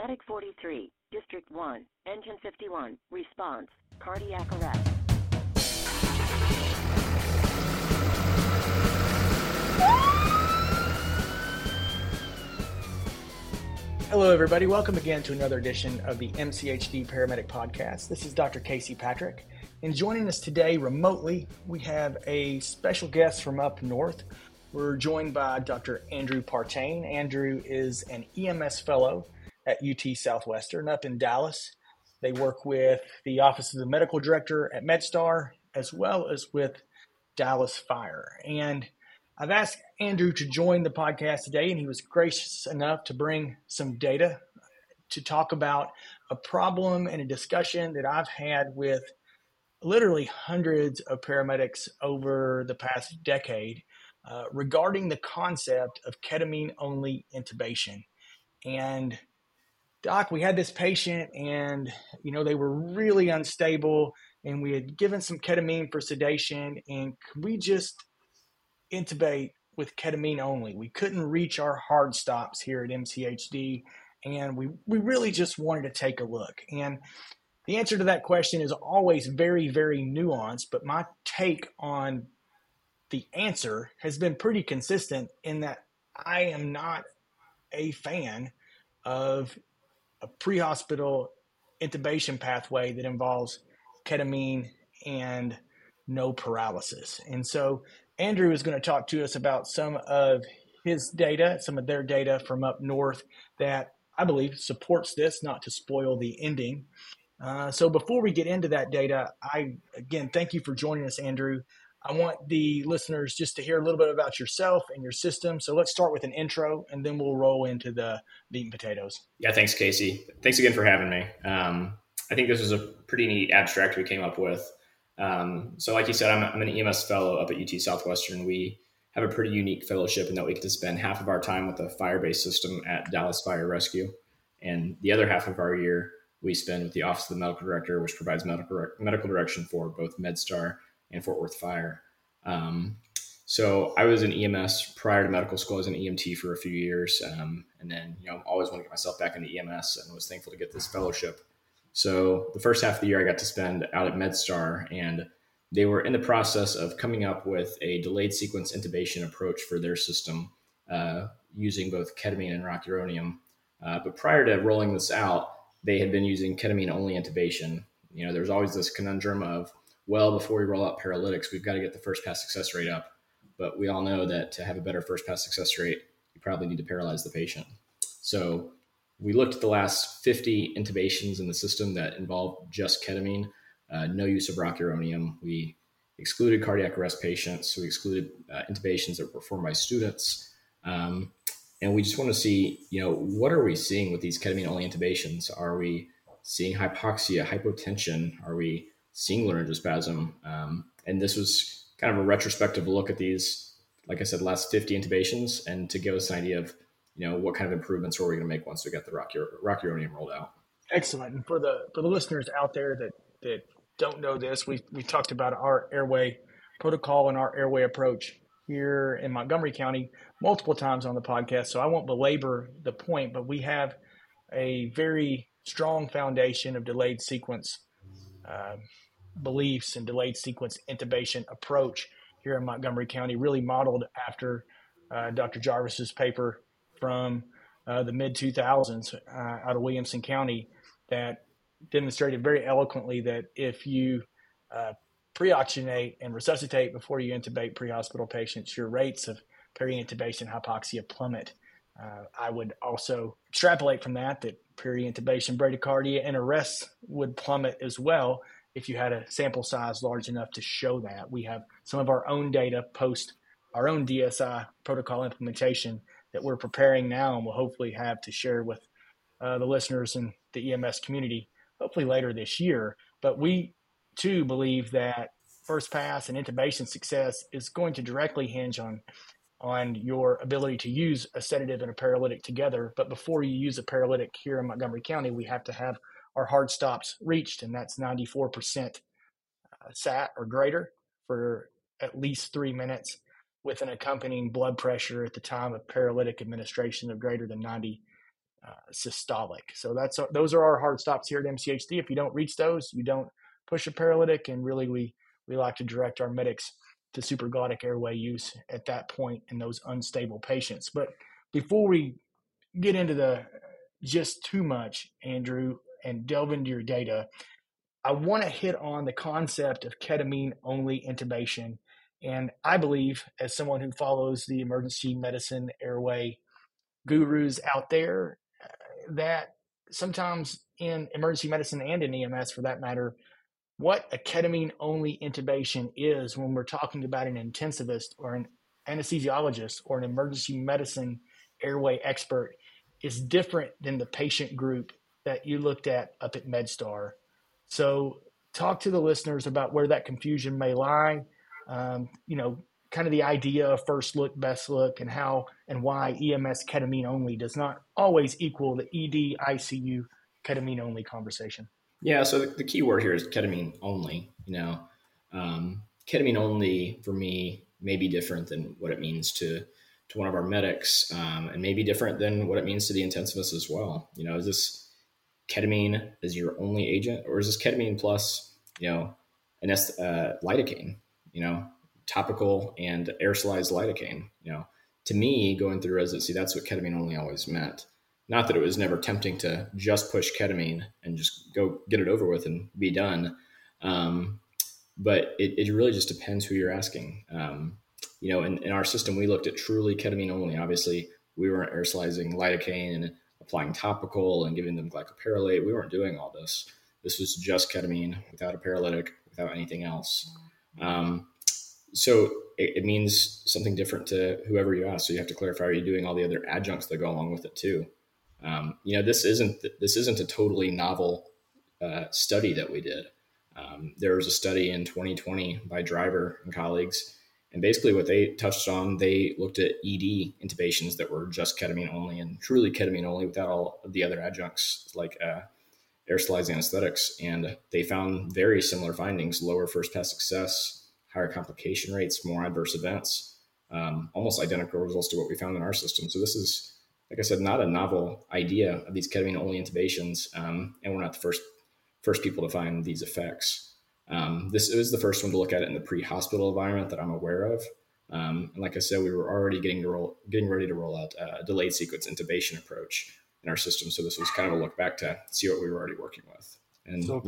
Medic 43, District 1, Engine 51, response, cardiac arrest. Hello, everybody. Welcome again to another edition of the MCHD Paramedic Podcast. This is Dr. Casey Patrick, and joining us today remotely, we have a special guest from up north. We're joined by Dr. Andrew Partain. Andrew is an EMS fellow at UT Southwestern up in Dallas. They work with the Office of the Medical Director at MedStar, as well as with Dallas Fire. And I've asked Andrew to join the podcast today, and he was gracious enough to bring some data to talk about a problem and a discussion that I've had with literally hundreds of paramedics over the past decade regarding the concept of ketamine-only intubation. And Doc, we had this patient and, they were really unstable, and we had given some ketamine for sedation, and could we just intubate with ketamine only? We couldn't reach our hard stops here at MCHD, and we really just wanted to take a look. And the answer to that question is always very, very nuanced, but my take on the answer has been pretty consistent in that I am not a fan of a pre-hospital intubation pathway that involves ketamine and no paralysis. And so Andrew is going to talk to us about some of his data, some of their data from up north that I believe supports this, not to spoil the ending. So before we get into that data, again, thank you for joining us, Andrew. I want the listeners just to hear a little bit about yourself and your system. So let's start with an intro, and then we'll roll into the meat and potatoes. Yeah, thanks, Casey. Thanks again for having me. I think this was a pretty neat abstract we came up with. So like you said, I'm an EMS fellow up at UT Southwestern. We have a pretty unique fellowship in that we get to spend half of our time with a fire-based system at Dallas Fire Rescue, and the other half of our year we spend with the Office of the Medical Director, which provides medical direction for both MedStar and Fort Worth Fire. So I was in EMS prior to medical school. I was an EMT for a few years. And then, always want to get myself back into EMS, and was thankful to get this fellowship. So the first half of the year I got to spend out at MedStar, and they were in the process of coming up with a delayed sequence intubation approach for their system, using both ketamine and rocuronium. But prior to rolling this out, they had been using ketamine-only intubation. There's always this conundrum of, well, before we roll out paralytics, we've got to get the first pass success rate up. But we all know that to have a better first pass success rate, you probably need to paralyze the patient. So we looked at the last 50 intubations in the system that involved just ketamine, no use of rocuronium. We excluded cardiac arrest patients. So we excluded intubations that were performed by students. And we just want to see, what are we seeing with these ketamine-only intubations? Are we seeing hypoxia, hypotension? Are we seeing laryngospasm? And this was kind of a retrospective look at these, like I said, last 50 intubations, and to give us an idea of, what kind of improvements were we going to make once we got the rocuronium rolled out. Excellent. And for the listeners out there that don't know this, we talked about our airway protocol and our airway approach here in Montgomery County multiple times on the podcast, so I won't belabor the point, but we have a very strong foundation of delayed sequence beliefs and delayed sequence intubation approach here in Montgomery County, really modeled after Dr. Jarvis's paper from the mid-2000s out of Williamson County that demonstrated very eloquently that if you pre-oxygenate and resuscitate before you intubate pre-hospital patients, your rates of peri-intubation hypoxia plummet. I would also extrapolate from that peri-intubation bradycardia and arrests would plummet as well if you had a sample size large enough to show that. We have some of our own data post our own DSI protocol implementation that we're preparing now and will hopefully have to share with the listeners in the EMS community, hopefully later this year. But we too believe that first pass and intubation success is going to directly hinge on your ability to use a sedative and a paralytic together. But before you use a paralytic here in Montgomery County, we have to have our hard stops reached, and that's 94% SAT or greater for at least 3 minutes, with an accompanying blood pressure at the time of paralytic administration of greater than 90 systolic. So those are our hard stops here at MCHD. If you don't reach those, you don't push a paralytic, and really we like to direct our medics to supraglottic airway use at that point in those unstable patients. But before we get into the just too much, Andrew, and delve into your data, I want to hit on the concept of ketamine-only intubation. And I believe, as someone who follows the emergency medicine airway gurus out there, that sometimes in emergency medicine and in EMS for that matter, what a ketamine-only intubation is when we're talking about an intensivist or an anesthesiologist or an emergency medicine airway expert is different than the patient group that you looked at up at MedStar. So talk to the listeners about where that confusion may lie, kind of the idea of first look, best look, and how and why EMS ketamine only does not always equal the ED, ICU ketamine only conversation. Yeah, so the key word here is ketamine only. Ketamine only for me may be different than what it means to one of our medics, and maybe different than what it means to the intensivist as well. Is this ketamine as your only agent, or is this ketamine plus, lidocaine, topical and aerosolized lidocaine? To me, going through residency, that's what ketamine only always meant. Not that it was never tempting to just push ketamine and just go get it over with and be done. But it really just depends who you're asking. In our system, we looked at truly ketamine only. Obviously, we weren't aerosolizing lidocaine and applying topical and giving them glycopyrrolate. We weren't doing all this. This was just ketamine without a paralytic, without anything else. So it means something different to whoever you ask. So you have to clarify, are you doing all the other adjuncts that go along with it too? This isn't a totally novel study that we did. There was a study in 2020 by Driver and colleagues, and basically what they touched on, they looked at ED intubations that were just ketamine only and truly ketamine only without all of the other adjuncts like aerosolized anesthetics, and they found very similar findings: lower first pass success, higher complication rates, more adverse events, almost identical results to what we found in our system. So this is, like I said, not a novel idea of these ketamine-only intubations, and we're not the first people to find these effects. This is the first one to look at it in the pre-hospital environment that I'm aware of. And like I said, we were already getting ready to roll out a delayed sequence intubation approach in our system. So this was kind of a look back to see what we were already working with. And so a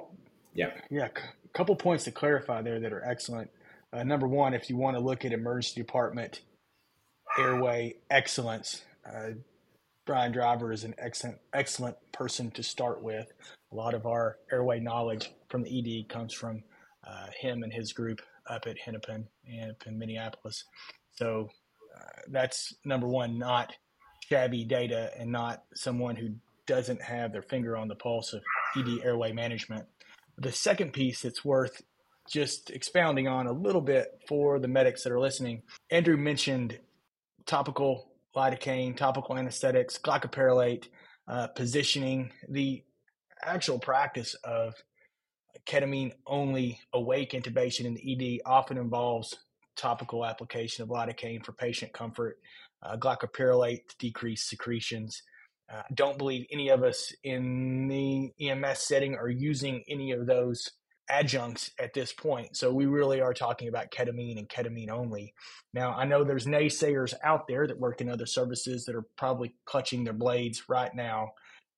couple points to clarify there that are excellent. Number one, if you want to look at emergency department airway excellence, Brian Driver is an excellent person to start with. A lot of our airway knowledge from the ED comes from him and his group up at Hennepin and in Minneapolis. So that's number one, not shabby data and not someone who doesn't have their finger on the pulse of ED airway management. The second piece that's worth just expounding on a little bit for the medics that are listening, Andrew mentioned topical lidocaine, topical anesthetics, glycopyrrolate, positioning. The actual practice of ketamine-only awake intubation in the ED often involves topical application of lidocaine for patient comfort, glycopyrrolate to decrease secretions. Don't believe any of us in the EMS setting are using any of those adjuncts at this point. So we really are talking about ketamine and ketamine only. Now, I know there's naysayers out there that work in other services that are probably clutching their blades right now,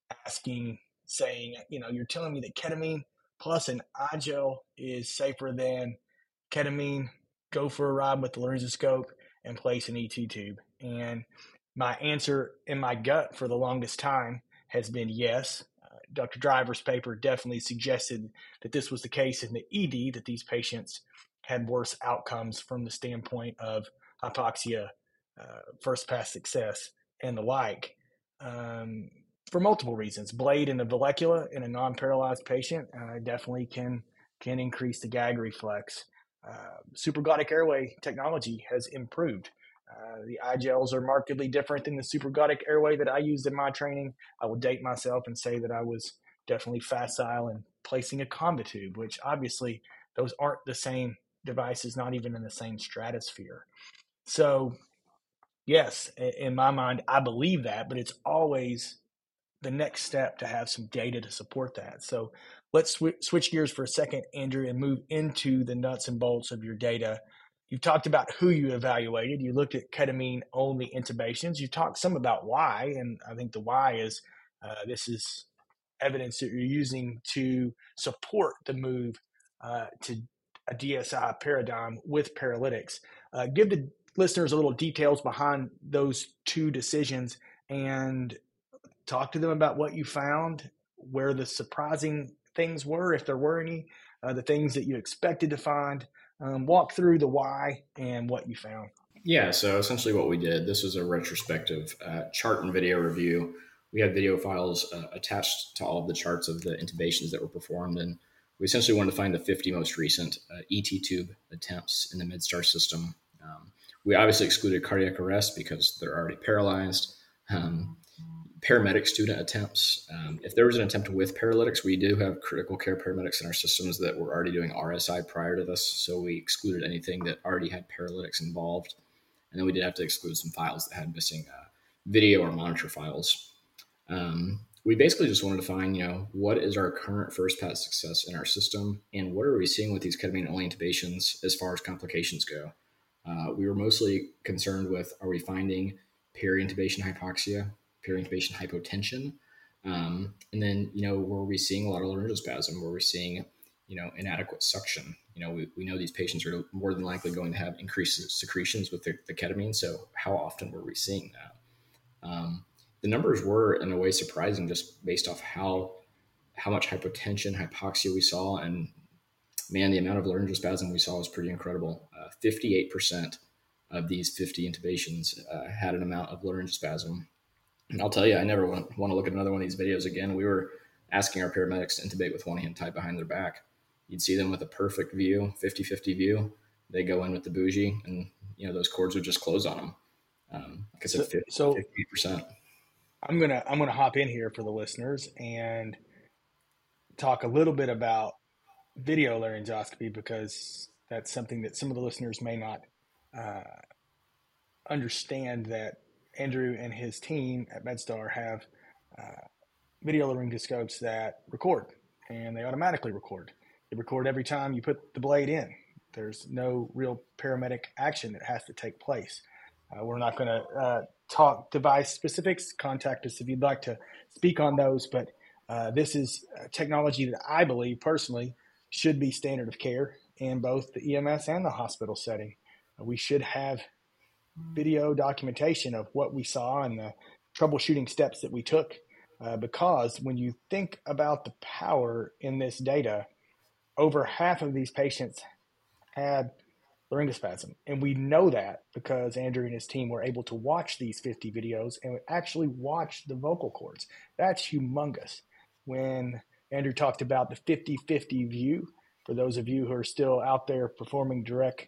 saying, you're telling me that ketamine plus an iGel is safer than ketamine. Go for a ride with the laryngoscope and place an ET tube. And my answer in my gut for the longest time has been yes. Dr. Driver's paper definitely suggested that this was the case in the ED, that these patients had worse outcomes from the standpoint of hypoxia, first pass success, and the like, for multiple reasons. Blade in the vallecula in a non-paralyzed patient definitely can increase the gag reflex. Supraglottic airway technology has improved. The iGels are markedly different than the supraglottic airway that I used in my training. I will date myself and say that I was definitely facile in placing a Combitube, which obviously those aren't the same devices, not even in the same stratosphere. So yes, in my mind, I believe that, but it's always the next step to have some data to support that. So let's switch gears for a second, Andrew, and move into the nuts and bolts of your data. You've talked about who you evaluated. You looked at ketamine-only intubations. You talked some about why, and I think the why is this is evidence that you're using to support the move to a DSI paradigm with paralytics. Give the listeners a little details behind those two decisions and talk to them about what you found, where the surprising things were, if there were any, the things that you expected to find. Walk through the why and what you found. Yeah, so essentially what we did, this was a retrospective chart and video review. We had video files attached to all of the charts of the intubations that were performed, and we essentially wanted to find the 50 most recent ET tube attempts in the MedStar system. We obviously excluded cardiac arrest because they're already paralyzed. Paramedic student attempts. If there was an attempt with paralytics, we do have critical care paramedics in our systems that were already doing RSI prior to this, so we excluded anything that already had paralytics involved. And then we did have to exclude some files that had missing video or monitor files. We basically just wanted to find, what is our current first pass success in our system, and what are we seeing with these ketamine-only intubations as far as complications go? We were mostly concerned with, are we finding peri-intubation hypoxia, peri-intubation hypotension? And then, were we seeing a lot of laryngospasm? Were we seeing, inadequate suction? We know these patients are more than likely going to have increased secretions with the ketamine. So how often were we seeing that? The numbers were in a way surprising just based off how much hypotension, hypoxia we saw. And man, the amount of laryngospasm we saw was pretty incredible. 58% of these 50 intubations had an amount of laryngospasm. And I'll tell you, I never want to look at another one of these videos again. We were asking our paramedics to intubate with one hand tied behind their back. You'd see them with a perfect view, 50-50 view. They go in with the bougie, and those cords would just close on them. Like I said, 50%. I'm gonna hop in here for the listeners and talk a little bit about video laryngoscopy, because that's something that some of the listeners may not understand, that Andrew and his team at MedStar have video laryngoscopes that record, and they automatically record. They record every time you put the blade in. There's no real paramedic action that has to take place. We're not going to talk device specifics. Contact us if you'd like to speak on those, but this is technology that I believe personally should be standard of care in both the EMS and the hospital setting. We should have video documentation of what we saw and the troubleshooting steps that we took, because when you think about the power in this data, over half of these patients had laryngospasm. And we know that because Andrew and his team were able to watch these 50 videos and actually watch the vocal cords. That's humongous. When Andrew talked about the 50-50 view, for those of you who are still out there performing direct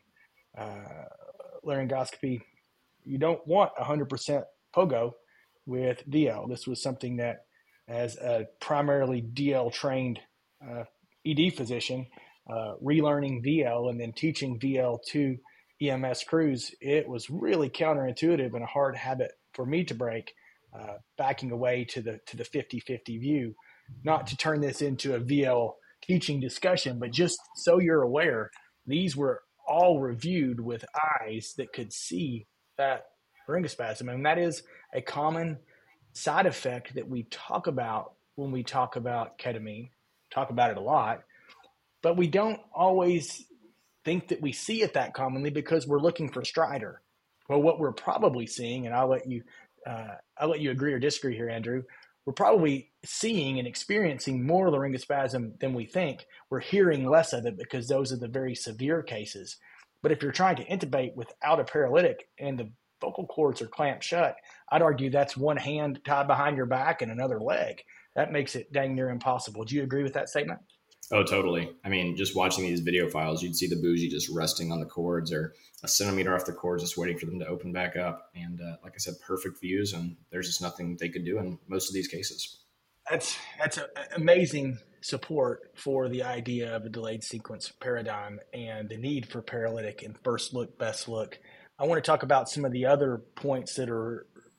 laryngoscopy, you don't want 100% pogo with VL. This was something that, as a primarily DL trained ED physician, relearning VL and then teaching VL to EMS crews, it was really counterintuitive and a hard habit for me to break, backing away to the 50-50 view. Not to turn this into a VL teaching discussion, but just so you're aware, these were all reviewed with eyes that could see that laryngospasm. And that is a common side effect that we talk about when we talk about ketamine, talk about it a lot, but we don't always think that we see it that commonly because we're looking for stridor. Well, what we're probably seeing, and I'll let you agree or disagree here, Andrew, we're probably seeing and experiencing more laryngospasm than we think. We're hearing less of it because those are the very severe cases. But if you're trying to intubate without a paralytic and the vocal cords are clamped shut, I'd argue that's one hand tied behind your back and another leg. That makes it dang near impossible. Do you agree with that statement? Oh, totally. I mean, just watching these video files, you'd see the bougie just resting on the cords or a centimeter off the cords, just waiting for them to open back up. And like I said, perfect views, and there's just nothing they could do in most of these cases. That's amazing support for the idea of a delayed sequence paradigm and the need for paralytic and first look, best look. I want to talk about some of the other points that are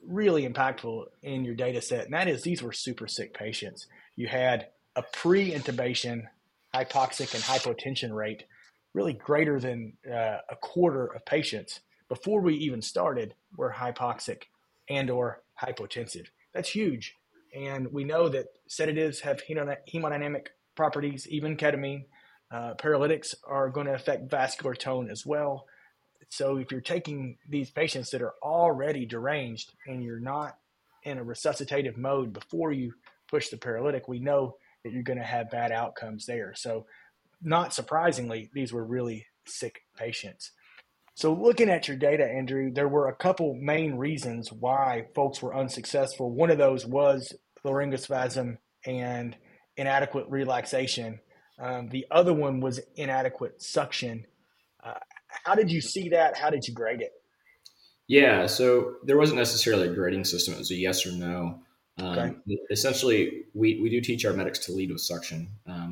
really impactful in your data set, and that is these were super sick patients. You had a pre-intubation hypoxic and hypotension rate really greater than a quarter of patients before we even started were hypoxic and or hypotensive. That's huge. And we know that sedatives have hemodynamic properties, even ketamine. Paralytics are going to affect vascular tone as well. So if you're taking these patients that are already deranged and you're not in a resuscitative mode before you push the paralytic, we know that you're going to have bad outcomes there. So not surprisingly, these were really sick patients. So looking at your data, Andrew, there were a couple main reasons why folks were unsuccessful. One of those was laryngospasm and inadequate relaxation. The other one was inadequate suction. How did you see that? How did you grade it? Yeah, so there wasn't necessarily a grading system. It was a yes or no. Okay. Essentially, we do teach our medics to lead with suction.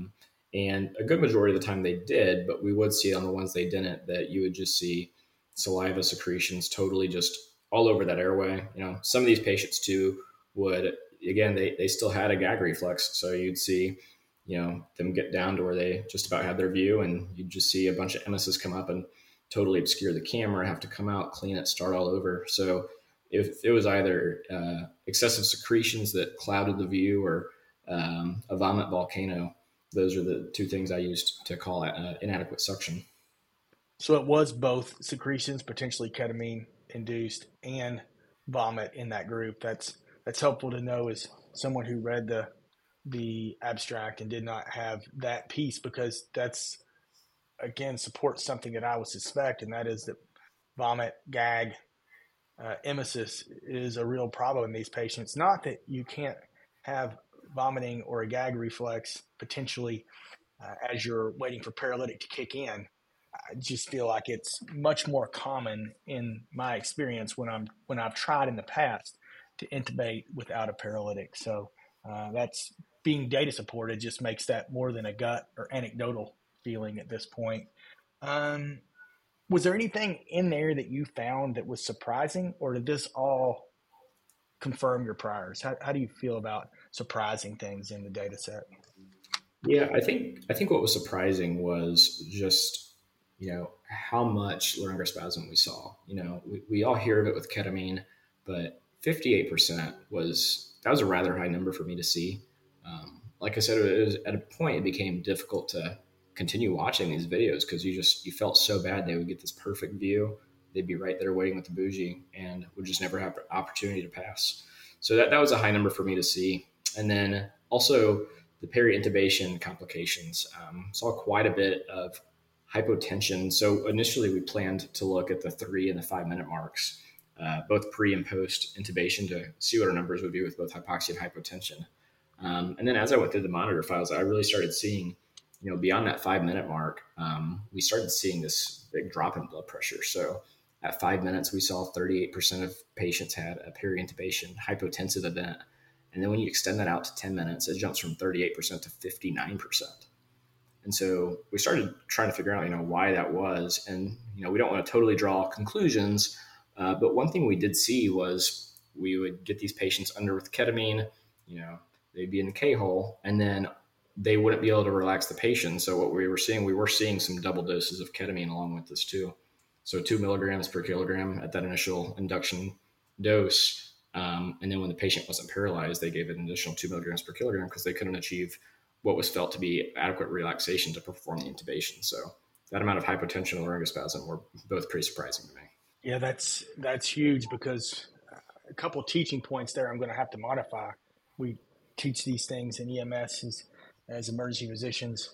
And a good majority of the time they did, but we would see on the ones they didn't that you would just see saliva secretions totally just all over that airway. Some of these patients too would, again, they still had a gag reflex. So you'd see, them get down to where they just about had their view, and you'd just see a bunch of emesis come up and totally obscure the camera, have to come out, clean it, start all over. So if it was either excessive secretions that clouded the view or a vomit volcano, those are the two things I used to call it inadequate suction. So it was both secretions, potentially ketamine induced, and vomit in that group. That's helpful to know as someone who read the abstract and did not have that piece, because that's, again, supports something that I would suspect, and that is that vomit, gag, emesis is a real problem in these patients. Not that you can't have vomiting or a gag reflex potentially as you're waiting for paralytic to kick in. I just feel like it's much more common in my experience when I've tried in the past to intubate without a paralytic. So that's being data supported just makes that more than a gut or anecdotal feeling at this point. Was there anything in there that you found that was surprising, or did this all confirm your priors? How do you feel about surprising things in the data set? Yeah, I think what was surprising was just how much laryngospasm we saw. We all hear of it with ketamine, but 58% that was a rather high number for me to see. Like I said, it was, at a point it became difficult to continue watching these videos because you felt so bad. They would get this perfect view, they'd be right there waiting with the bougie, and would just never have the opportunity to pass. So that was a high number for me to see. And then also the peri-intubation complications. Saw quite a bit of hypotension. So initially we planned to look at the 3 and the 5 minute marks, both pre and post intubation, to see what our numbers would be with both hypoxia and hypotension. And then as I went through the monitor files, I really started seeing, beyond that 5 minute mark, we started seeing this big drop in blood pressure. So at 5 minutes, we saw 38% of patients had a peri-intubation hypotensive event. And then when you extend that out to 10 minutes, it jumps from 38% to 59%. And so we started trying to figure out, why that was. And, we don't want to totally draw conclusions. But one thing we did see was we would get these patients under with ketamine, they'd be in the K-hole, and then they wouldn't be able to relax the patient. So what we were seeing some double doses of ketamine along with this too. So 2 milligrams per kilogram at that initial induction dose. And then when the patient wasn't paralyzed, they gave an additional 2 milligrams per kilogram because they couldn't achieve what was felt to be adequate relaxation to perform the intubation. So that amount of hypotension and laryngospasm were both pretty surprising to me. Yeah, that's huge, because a couple of teaching points there I'm going to have to modify. We teach these things in EMS as emergency physicians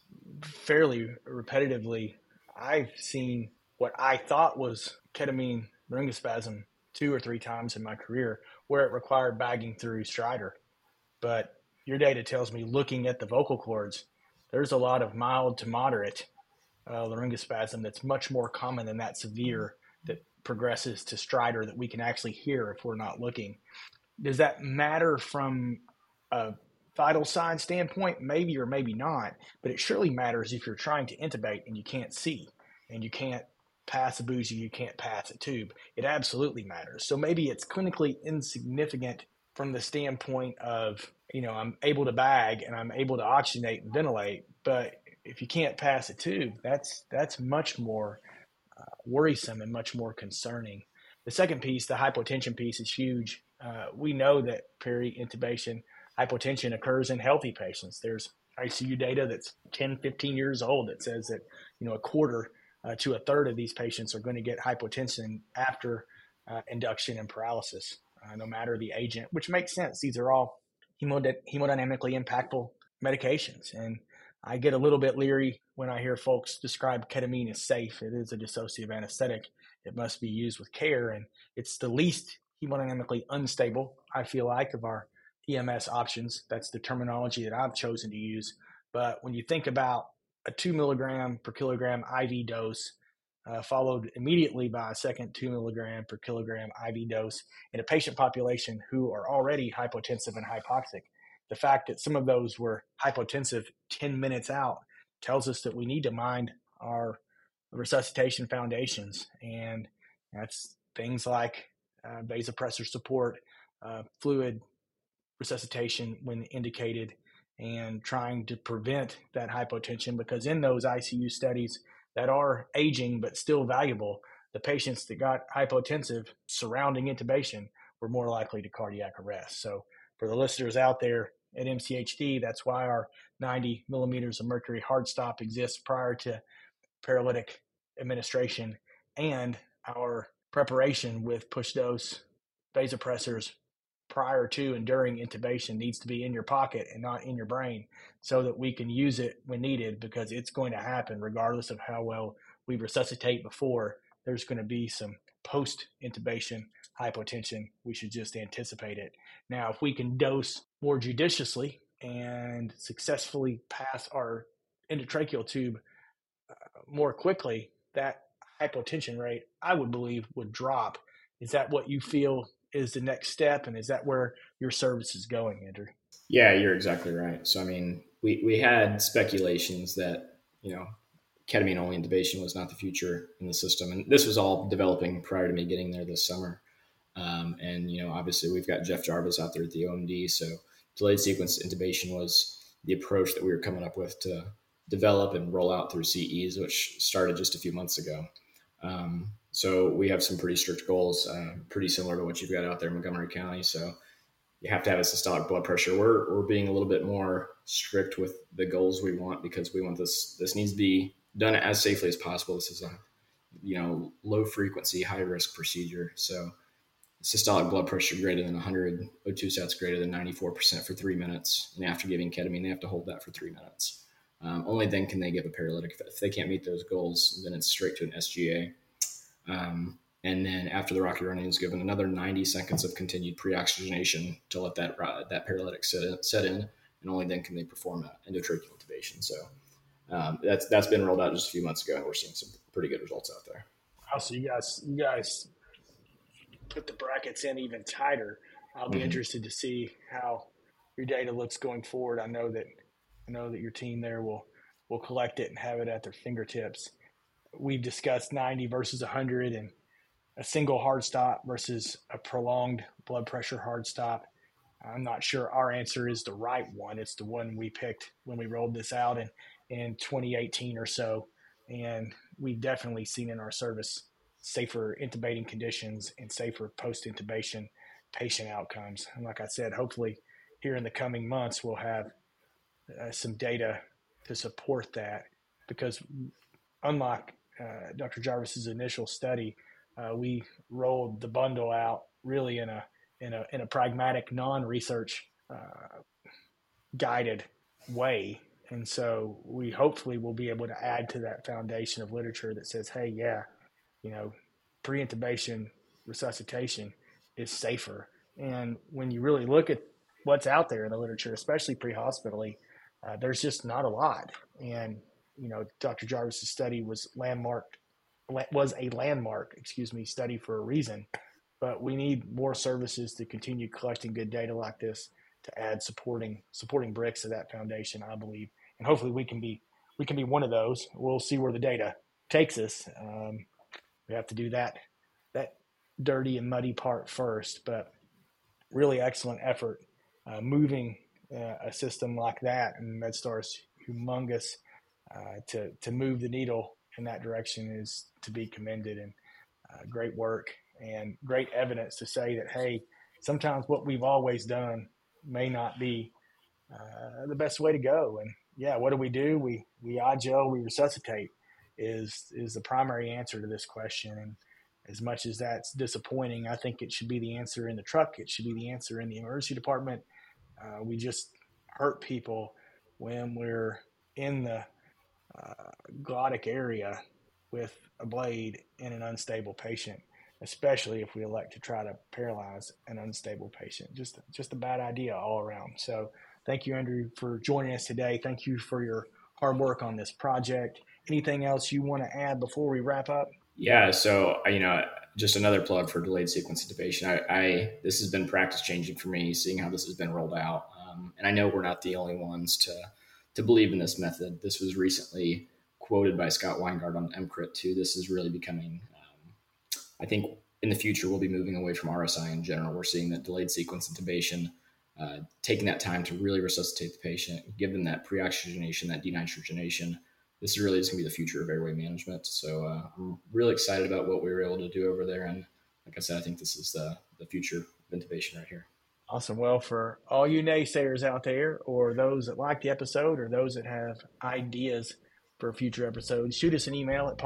fairly repetitively. I've seen what I thought was ketamine laryngospasm 2 or 3 times in my career where it required bagging through stridor. But your data tells me, looking at the vocal cords, there's a lot of mild to moderate laryngospasm that's much more common than that severe that progresses to stridor that we can actually hear if we're not looking. Does that matter from a vital sign standpoint? Maybe or maybe not, but it surely matters if you're trying to intubate and you can't see and you can't pass a bougie, you can't pass a tube. It absolutely matters. So maybe it's clinically insignificant from the standpoint of, I'm able to bag and I'm able to oxygenate and ventilate, but if you can't pass a tube, that's much more worrisome and much more concerning. The second piece, the hypotension piece, is huge. We know that peri-intubation hypotension occurs in healthy patients. There's ICU data that's 10, 15 years old that says that, a quarter to a third of these patients are going to get hypotension after induction and paralysis, no matter the agent, which makes sense. These are all hemodynamically impactful medications. And I get a little bit leery when I hear folks describe ketamine as safe. It is a dissociative anesthetic. It must be used with care, and it's the least hemodynamically unstable, I feel like, of our EMS options. That's the terminology that I've chosen to use. But when you think about a 2 milligram per kilogram IV dose, followed immediately by a second 2 milligram per kilogram IV dose in a patient population who are already hypotensive and hypoxic, the fact that some of those were hypotensive 10 minutes out tells us that we need to mind our resuscitation foundations. And that's things like vasopressor support, fluid resuscitation when indicated, and trying to prevent that hypotension, because in those ICU studies that are aging but still valuable, the patients that got hypotensive surrounding intubation were more likely to cardiac arrest. So for the listeners out there at MCHD, that's why our 90 millimeters of mercury hard stop exists prior to paralytic administration, and our preparation with push dose vasopressors prior to and during intubation needs to be in your pocket and not in your brain, so that we can use it when needed, because it's going to happen regardless of how well we resuscitate before. There's going to be some post-intubation hypotension. We should just anticipate it. Now, if we can dose more judiciously and successfully pass our endotracheal tube more quickly, that hypotension rate, I would believe, would drop. Is that what you feel is the next step, and is that where your service is going, Andrew? Yeah, you're exactly right. So, I mean, we had speculations that, ketamine-only intubation was not the future in the system. And this was all developing prior to me getting there this summer. And, obviously we've got Jeff Jarvis out there at the OMD. So delayed sequence intubation was the approach that we were coming up with to develop and roll out through CEs, which started just a few months ago. So we have some pretty strict goals, pretty similar to what you've got out there in Montgomery County. So you have to have a systolic blood pressure. We're being a little bit more strict with the goals we want, because we want this needs to be done as safely as possible. This is a, low frequency, high risk procedure. So systolic blood pressure greater than 100, O2 sats greater than 94% for 3 minutes. And after giving ketamine, they have to hold that for 3 minutes. Only then can they give a paralytic. If they can't meet those goals, then it's straight to an SGA. And then after the rocky running is given another 90 seconds of continued pre-oxygenation to let that paralytic set in, and only then can they perform endotracheal intubation. So that's been rolled out just a few months ago, and we're seeing some pretty good results out there. So you guys put the brackets in even tighter. I'll be interested to see how your data looks going forward. I know that your team there will collect it and have it at their fingertips. We've discussed 90 versus 100 and a single hard stop versus a prolonged blood pressure hard stop. I'm not sure our answer is the right one. It's the one we picked when we rolled this out in 2018 or so. And we've definitely seen in our service safer intubating conditions and safer post-intubation patient outcomes. And like I said, hopefully here in the coming months, we'll have some data to support that, because unlike Dr. Jarvis's initial study, we rolled the bundle out really in a pragmatic, non-research guided way. And so we hopefully will be able to add to that foundation of literature that says, hey, yeah, pre-intubation resuscitation is safer. And when you really look at what's out there in the literature, especially pre-hospitally, there's just not a lot. And, Dr. Jarvis's study was a landmark study for a reason. But we need more services to continue collecting good data like this to add supporting bricks to that foundation, I believe. And hopefully we can be one of those. We'll see where the data takes us. We have to do that dirty and muddy part first. But really excellent effort moving a system like that, and MedStar's humongous to move the needle in that direction is to be commended, and great work and great evidence to say that, hey, sometimes what we've always done may not be the best way to go. And yeah, what do? We iGel, we resuscitate is the primary answer to this question. And as much as that's disappointing, I think it should be the answer in the truck. It should be the answer in the emergency department. We just hurt people when we're in the glottic area with a blade in an unstable patient, especially if we elect to try to paralyze an unstable patient. Just a bad idea all around. So thank you, Andrew, for joining us today. Thank you for your hard work on this project. Anything else you want to add before we wrap up? Yeah, so just another plug for delayed sequence intubation. This has been practice changing for me, seeing how this has been rolled out, and I know we're not the only ones to believe in this method. This was recently quoted by Scott Weingart on MCRIT too. This is really becoming, I think in the future we'll be moving away from RSI in general. We're seeing that delayed sequence intubation, taking that time to really resuscitate the patient, give them that pre-oxygenation, that denitrogenation. This is really just going to be the future of airway management. So I'm really excited about what we were able to do over there. And like I said, I think this is the future of intubation right here. Awesome. Well, for all you naysayers out there, or those that like the episode, or those that have ideas for future episodes, shoot us an email at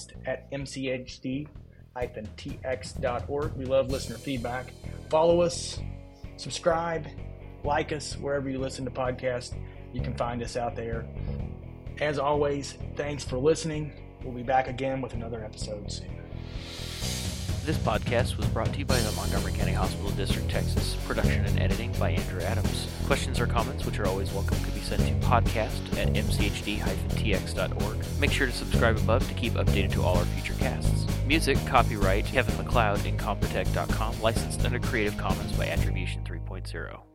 podcast@mchd-tx.org. We love listener feedback. Follow us, subscribe, like us wherever you listen to podcasts. You can find us out there. As always, thanks for listening. We'll be back again with another episode soon. This podcast was brought to you by the Montgomery County Hospital District, Texas. Production and editing by Andrew Adams. Questions or comments, which are always welcome, could be sent to podcast@mchd-tx.org. Make sure to subscribe above to keep updated to all our future casts. Music, copyright, Kevin MacLeod, Incompetech.com, licensed under Creative Commons by Attribution 3.0.